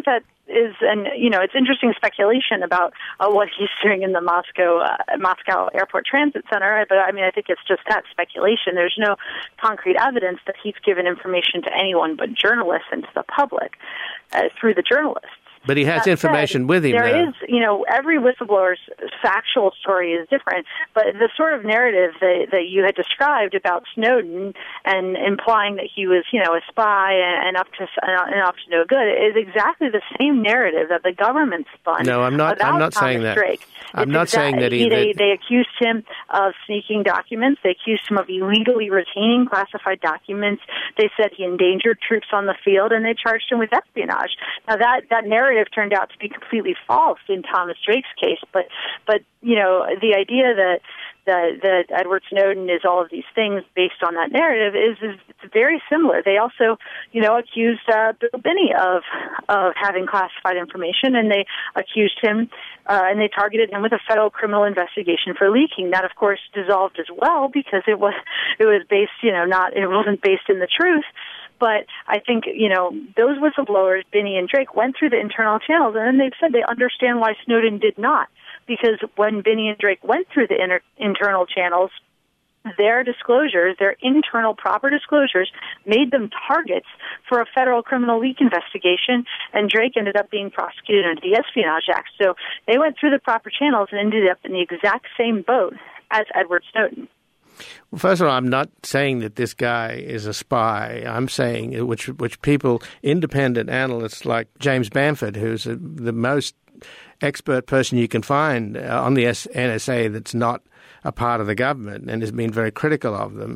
is, and you know, it's interesting speculation about uh, what he's doing in the Moscow uh, Moscow Airport Transit Center. But I mean, I think it's just that speculation. There's no concrete evidence that he's given information to anyone but journalists and to the public uh, through the journalists. But he has that information said, with him. There though. is, you know, every whistleblower's factual story is different, but the sort of narrative that, that you had described about Snowden and implying that he was, you know, a spy and, and up to and up to no good is exactly the same narrative that the government spun. No, I'm not. About I'm not Thomas saying that. Drake. I'm It's not exact, saying that he. They, that, they accused him of sneaking documents. They accused him of illegally retaining classified documents. They said he endangered troops on the field, and they charged him with espionage. Now that that narrative turned out to be completely false in Thomas Drake's case, but but you know, the idea that that, that Edward Snowden is all of these things based on that narrative is, is it's very similar. They also, you know, accused uh, Bill Binney of of having classified information, and they accused him uh, and they targeted him with a federal criminal investigation for leaking. That, of course, dissolved as well because it was it was based, you know, not it wasn't based in the truth. But I think, you know, those whistleblowers, Binney and Drake, went through the internal channels, and then they've said they understand why Snowden did not. Because when Binney and Drake went through the inter- internal channels, their disclosures, their internal proper disclosures, made them targets for a federal criminal leak investigation, and Drake ended up being prosecuted under the Espionage Act. So they went through the proper channels and ended up in the exact same boat as Edward Snowden. Well, first of all, I'm not saying that this guy is a spy. I'm saying, which which people, independent analysts like James Bamford, who's a, the most expert person you can find on the N S A that's not a part of the government and has been very critical of them.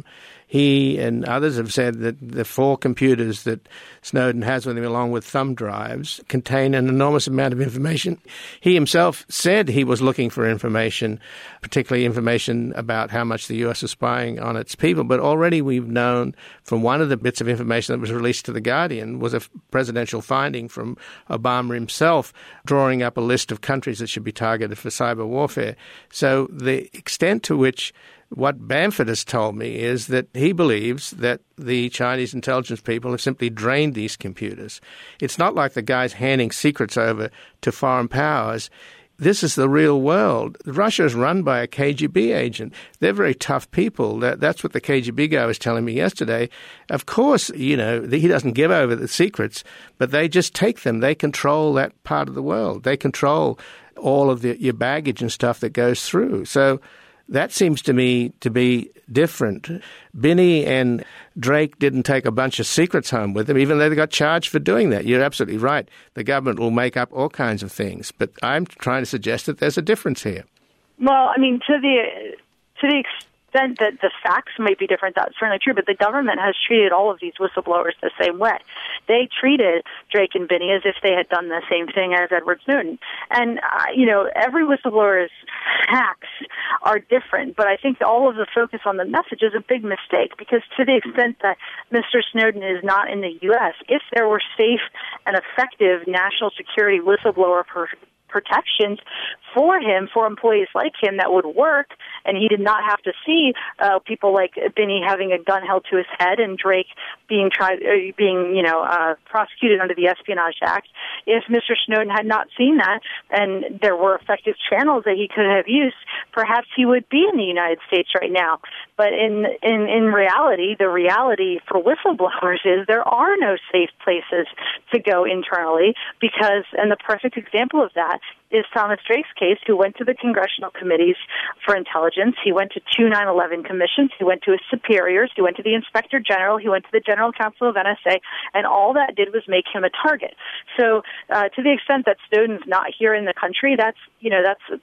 He and others have said that the four computers that Snowden has with him, along with thumb drives, contain an enormous amount of information. He himself said he was looking for information, particularly information about how much the U S is spying on its people. But already we've known from one of the bits of information that was released to The Guardian was a presidential finding from Obama himself, drawing up a list of countries that should be targeted for cyber warfare. So the extent to which what Bamford has told me is that he believes that the Chinese intelligence people have simply drained these computers. It's not like the guy's handing secrets over to foreign powers. This is the real world. Russia is run by a K G B agent. They're very tough people. That, that's what the K G B guy was telling me yesterday. Of course, you know, he doesn't give over the secrets, but they just take them. They control that part of the world. They control all of the, your baggage and stuff that goes through. So that seems to me to be different. Binney and Drake didn't take a bunch of secrets home with them, even though they got charged for doing that. You're absolutely right. The government will make up all kinds of things. But I'm trying to suggest that there's a difference here. Well, I mean, to the to the extent that the facts might be different, that's certainly true, but the government has treated all of these whistleblowers the same way. They treated Drake and Binney as if they had done the same thing as Edward Snowden. And, uh, you know, every whistleblower's facts are different, but I think all of the focus on the message is a big mistake, because to the extent that Mister Snowden is not in the U S, if there were safe and effective national security whistleblower per- protections for him, for employees like him, that would work, and he did not have to see uh, people like Binney having a gun held to his head and Drake being tried, uh, being you know uh, prosecuted under the Espionage Act. If Mister Snowden had not seen that, and there were effective channels that he could have used, perhaps he would be in the United States right now. But in in in reality, the reality for whistleblowers is there are no safe places to go internally, because, and the perfect example of that is Thomas Drake's case, who went to the congressional committees for intelligence. He went to two nine eleven commissions. He went to his superiors. He went to the inspector general. He went to the general counsel of N S A, and all that did was make him a target. So uh, to the extent that Snowden's not here in the country, that's, you know, that's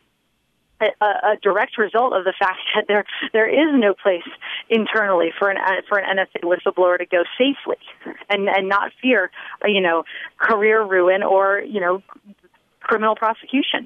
a, a direct result of the fact that there there is no place internally for an for an N S A whistleblower to go safely and and not fear, you know, career ruin or, you know, criminal prosecution.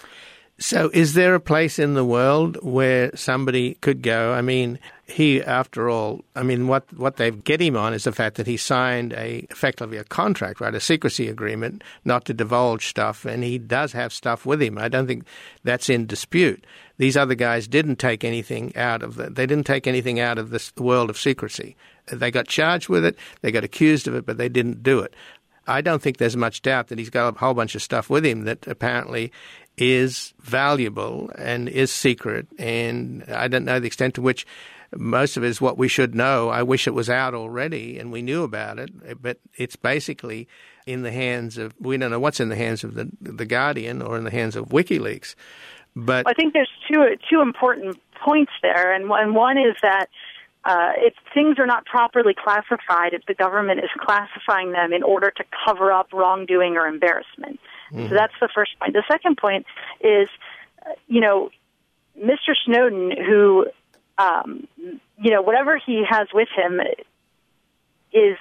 So is there a place in the world where somebody could go? I mean, he, after all, I mean, what, what they get him on is the fact that he signed a effectively a contract, right, a secrecy agreement not to divulge stuff, and he does have stuff with him. I don't think that's in dispute. These other guys didn't take anything out of the, they didn't take anything out of this world of secrecy. They got charged with it, they got accused of it, but they didn't do it. I don't think there's much doubt that he's got a whole bunch of stuff with him that apparently is valuable and is secret. And I don't know the extent to which most of it is what we should know. I wish it was out already and we knew about it, but it's basically in the hands of, we don't know what's in the hands of the, the Guardian or in the hands of WikiLeaks. But I think there's two two important points there, and one, one is that uh, if things are not properly classified, if the government is classifying them in order to cover up wrongdoing or embarrassment. Mm-hmm. So that's the first point. The second point is, uh, you know, Mister Snowden, who, um, you know, whatever he has with him is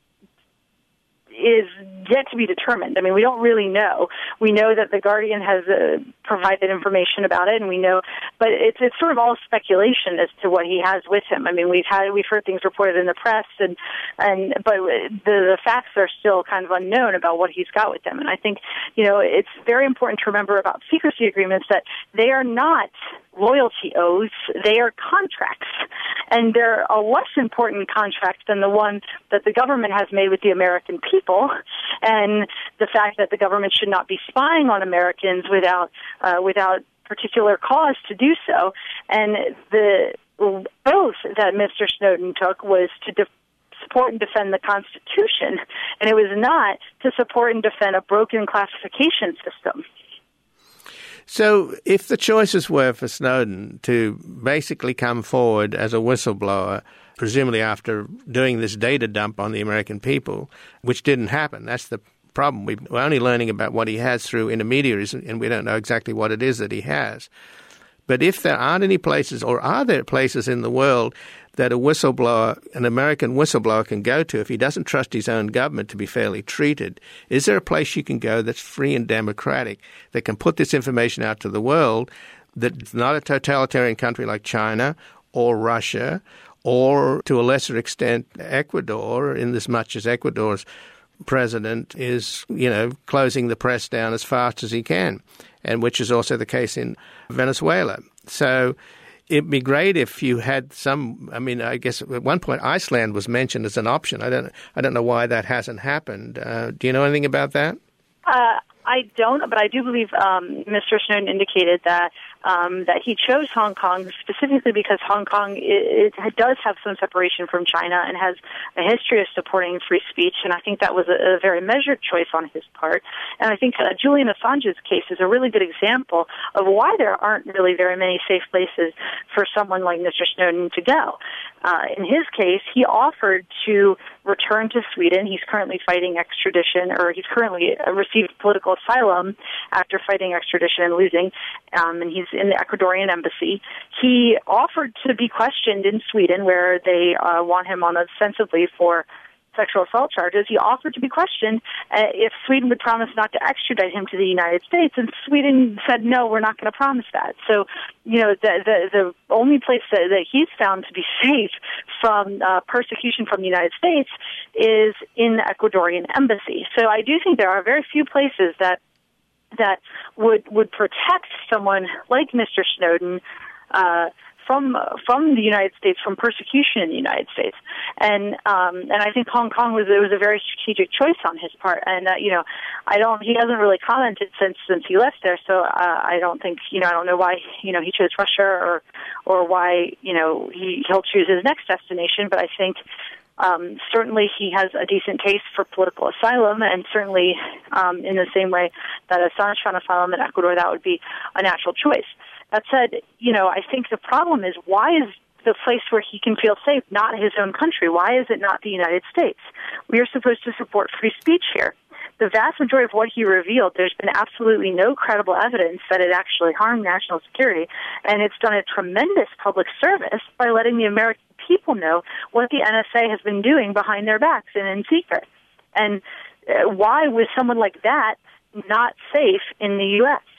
is yet to be determined. I mean, we don't really know. We know that the Guardian has uh, provided information about it, and we know, but it's it's sort of all speculation as to what he has with him. I mean, we've had we've heard things reported in the press, and and but the, the facts are still kind of unknown about what he's got with him. And I think, you know, it's very important to remember about secrecy agreements that they are not loyalty oaths, they are contracts. And they're a less important contract than the one that the government has made with the American people, and the fact that the government should not be spying on Americans without uh, without particular cause to do so. And the oath that Mister Snowden took was to de- support and defend the Constitution, and it was not to support and defend a broken classification system. So if the choices were for Snowden to basically come forward as a whistleblower, presumably after doing this data dump on the American people, which didn't happen, that's the problem. We're only learning about what he has through intermediaries, and we don't know exactly what it is that he has. But if there aren't any places, or are there places in the world that a whistleblower, an American whistleblower can go to if he doesn't trust his own government to be fairly treated? Is there a place you can go that's free and democratic that can put this information out to the world, that's not a totalitarian country like China or Russia or, to a lesser extent, Ecuador, in as much as Ecuador's president is, you know, closing the press down as fast as he can, and which is also the case in Venezuela. So it'd be great if you had some, I mean, I guess at one point Iceland was mentioned as an option. I don't I don't know why that hasn't happened. Uh, do you know anything about that? Uh, I don't, but I do believe um, Mister Snowden indicated that um, that he chose Hong Kong specifically because Hong Kong it, it does have some separation from China and has a history of supporting free speech, and I think that was a, a very measured choice on his part. And I think uh, Julian Assange's case is a really good example of why there aren't really very many safe places for someone like Mister Snowden to go. Uh, in his case, he offered to return to Sweden. He's currently fighting extradition, or he's currently uh, received political asylum after fighting extradition and losing, um, and he's in the Ecuadorian embassy. He offered to be questioned in Sweden, where they uh, want him on offensive leave for sexual assault charges. He offered to be questioned uh, if Sweden would promise not to extradite him to the United States, and Sweden said, no, we're not going to promise that. So, you know, the the, the only place that, that he's found to be safe from uh, persecution from the United States is in the Ecuadorian embassy. So I do think there are very few places that that would would protect someone like Mister Snowden uh, from from the United States, from persecution in the United States, and um, and I think Hong Kong was it was a very strategic choice on his part. And uh, you know, I don't he hasn't really commented since since he left there, so uh, I don't think you know I don't know why you know he chose Russia or or why you know he he'll choose his next destination, but I think. Um, certainly he has a decent case for political asylum, and certainly um, in the same way that Assange found asylum in Ecuador, that would be a natural choice. That said, you know, I think the problem is why is the place where he can feel safe not his own country? Why is it not the United States? We are supposed to support free speech here. The vast majority of what he revealed, there's been absolutely no credible evidence that it actually harmed national security, and it's done a tremendous public service by letting the American people know what the N S A has been doing behind their backs and in secret. And uh, why was someone like that not safe in the U S?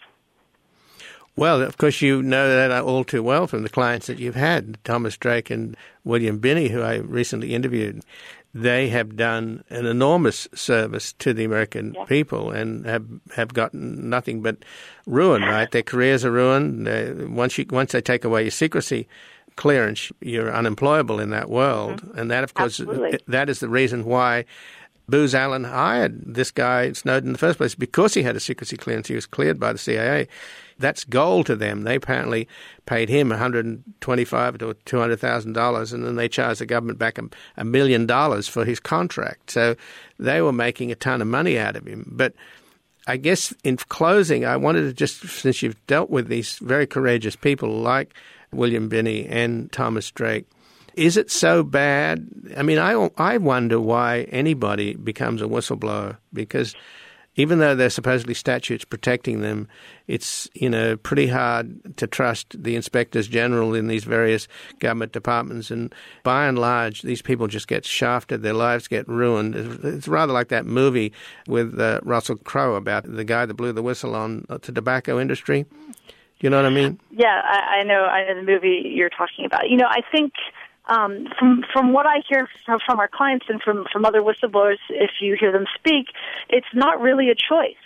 Well, of course, you know that all too well from the clients that you've had, Thomas Drake and William Binney, who I recently interviewed. They have done an enormous service to the American yeah. people and have have gotten nothing but ruin, right? Their careers are ruined. They, once you once they take away your secrecy clearance, you're unemployable in that world. Mm-hmm. And that, of course, Absolutely. that is the reason why Booz Allen hired this guy, Snowden, in the first place because he had a secrecy clearance. He was cleared by the C I A. That's gold to them. They apparently paid him one hundred twenty-five thousand to two hundred thousand dollars, and then they charged the government back a, a million dollars for his contract. So they were making a ton of money out of him. But I guess in closing, I wanted to just, since you've dealt with these very courageous people like William Binney and Thomas Drake, is it so bad? I mean, I, I wonder why anybody becomes a whistleblower, because even though there's supposedly statutes protecting them, it's, you know, pretty hard to trust the inspectors general in these various government departments. And by and large, these people just get shafted, their lives get ruined. It's rather like that movie with uh, Russell Crowe about the guy that blew the whistle on uh, the tobacco industry. You know what I mean? Yeah, I, I know. I know the movie you're talking about. You know, I think Um, from from what I hear from, from our clients and from, from other whistleblowers, if you hear them speak, it's not really a choice.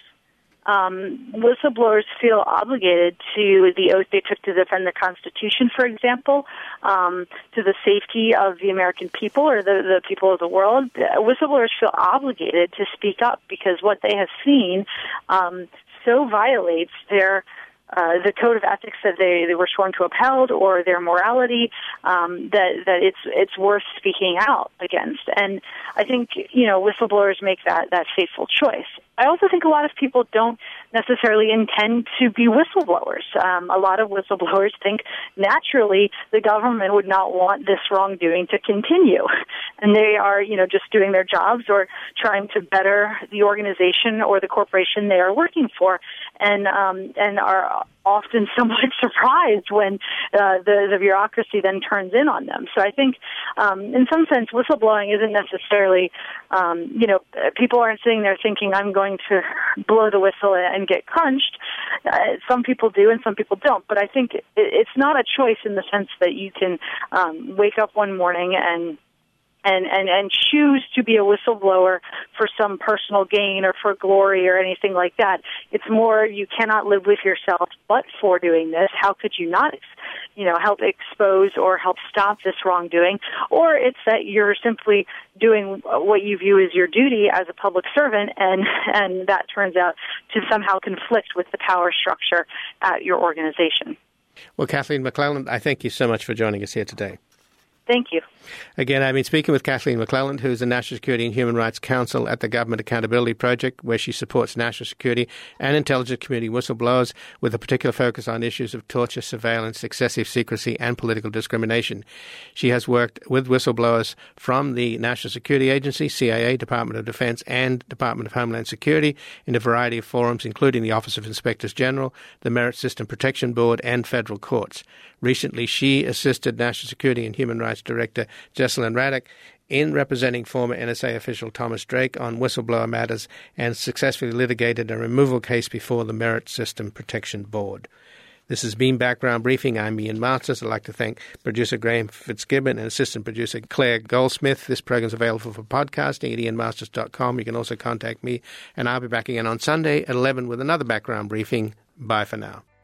Um, whistleblowers feel obligated to the oath they took to defend the Constitution, for example, um, to the safety of the American people or the, the people of the world. Whistleblowers feel obligated to speak up because what they have seen um, so violates their Uh, the code of ethics that they, they were sworn to upheld, or their morality, um, that that it's it's worth speaking out against. And I think, you know, whistleblowers make that, that fateful choice. I also think a lot of people don't necessarily intend to be whistleblowers. Um, a lot of whistleblowers think naturally the government would not want this wrongdoing to continue. And they are, you know, just doing their jobs or trying to better the organization or the corporation they are working for, and um, and are often somewhat surprised when uh, the, the bureaucracy then turns in on them. So I think, um, in some sense, whistleblowing isn't necessarily, um, you know, people aren't sitting there thinking, I'm going to blow the whistle and get crunched. Uh, some people do and some people don't. But I think it, it's not a choice in the sense that you can um, wake up one morning and And, and, and choose to be a whistleblower for some personal gain or for glory or anything like that. It's more, you cannot live with yourself but for doing this. How could you not, you know, help expose or help stop this wrongdoing? Or it's that you're simply doing what you view as your duty as a public servant, and, and that turns out to somehow conflict with the power structure at your organization. Well, Kathleen McClelland, I thank you so much for joining us here today. Thank you. Again, I've been speaking with Kathleen McClelland, who is the National Security and Human Rights Counsel at the Government Accountability Project, where she supports national security and intelligence community whistleblowers with a particular focus on issues of torture, surveillance, excessive secrecy, and political discrimination. She has worked with whistleblowers from the National Security Agency, C I A, Department of Defense, and Department of Homeland Security in a variety of forums, including the Office of Inspectors General, the Merit System Protection Board, and federal courts. Recently, she assisted National Security and Human Rights Director Jesselyn Radack in representing former N S A official Thomas Drake on whistleblower matters and successfully litigated a removal case before the Merit System Protection Board. This has been Background Briefing. I'm Ian Masters. I'd like to thank producer Graham Fitzgibbon and assistant producer Claire Goldsmith. This program is available for podcasting at ian masters dot com. You can also contact me, and I'll be back again on Sunday at eleven with another Background Briefing. Bye for now.